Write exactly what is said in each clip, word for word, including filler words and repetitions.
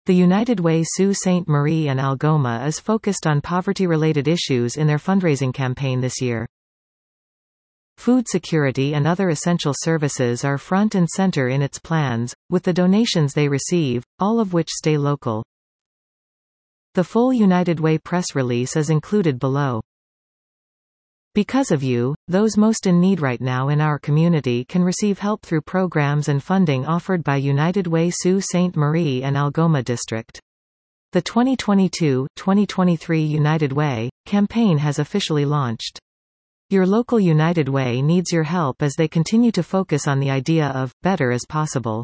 The United Way Sault Ste. Marie and Algoma is focused on poverty-related issues in their fundraising campaign this year. Food security and other essential services are front and center in its plans, with the donations they receive, all of which stay local. The full United Way press release is included below. Because of you, those most in need right now in our community can receive help through programs and funding offered by United Way Sault Ste. Marie and Algoma District. The twenty twenty-two twenty twenty-three United Way campaign has officially launched. Your local United Way needs your help as they continue to focus on the idea of better as possible.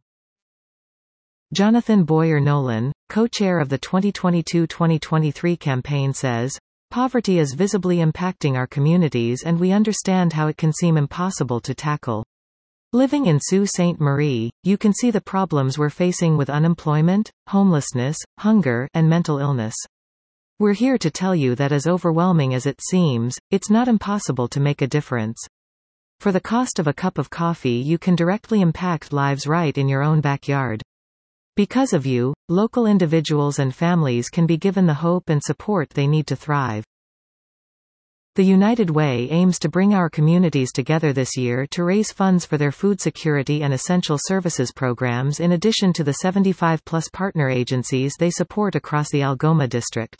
Jonathan Boyer Nolan, co-chair of the twenty twenty-two twenty twenty-three campaign, says, "Poverty is visibly impacting our communities and we understand how it can seem impossible to tackle. Living in Sault Ste. Marie, you can see the problems we're facing with unemployment, homelessness, hunger, and mental illness. We're here to tell you that as overwhelming as it seems, it's not impossible to make a difference. For the cost of a cup of coffee, you can directly impact lives right in your own backyard. Because of you, local individuals and families can be given the hope and support they need to thrive." The United Way aims to bring our communities together this year to raise funds for their food security and essential services programs in addition to the seventy-five plus partner agencies they support across the Algoma district.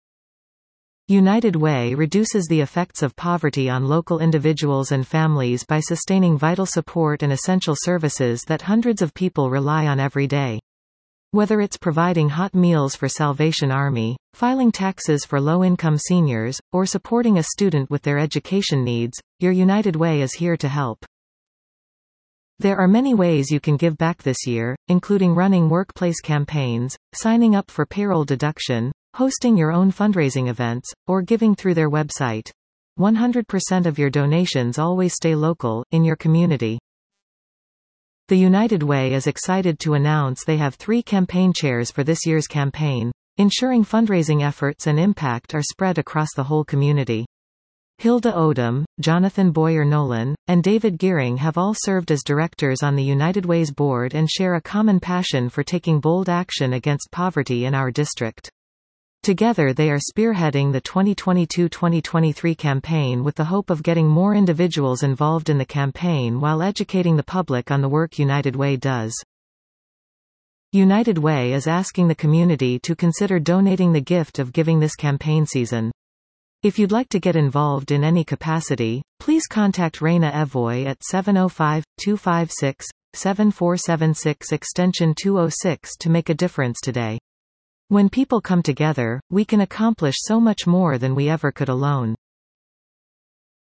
United Way reduces the effects of poverty on local individuals and families by sustaining vital support and essential services that hundreds of people rely on every day. Whether it's providing hot meals for Salvation Army, filing taxes for low-income seniors, or supporting a student with their education needs, your United Way is here to help. There are many ways you can give back this year, including running workplace campaigns, signing up for payroll deduction, hosting your own fundraising events, or giving through their website. one hundred percent of your donations always stay local, in your community. The United Way is excited to announce they have three campaign chairs for this year's campaign, ensuring fundraising efforts and impact are spread across the whole community. Hilda Odom, Jonathan Boyer Nolan, and David Gearing have all served as directors on the United Way's board and share a common passion for taking bold action against poverty in our district. Together they are spearheading the twenty twenty-two twenty twenty-three campaign with the hope of getting more individuals involved in the campaign while educating the public on the work United Way does. United Way is asking the community to consider donating the gift of giving this campaign season. If you'd like to get involved in any capacity, please contact Raina Evoy at seven oh five, two five six, seven four seven six extension two oh six to make a difference today. When people come together, we can accomplish so much more than we ever could alone.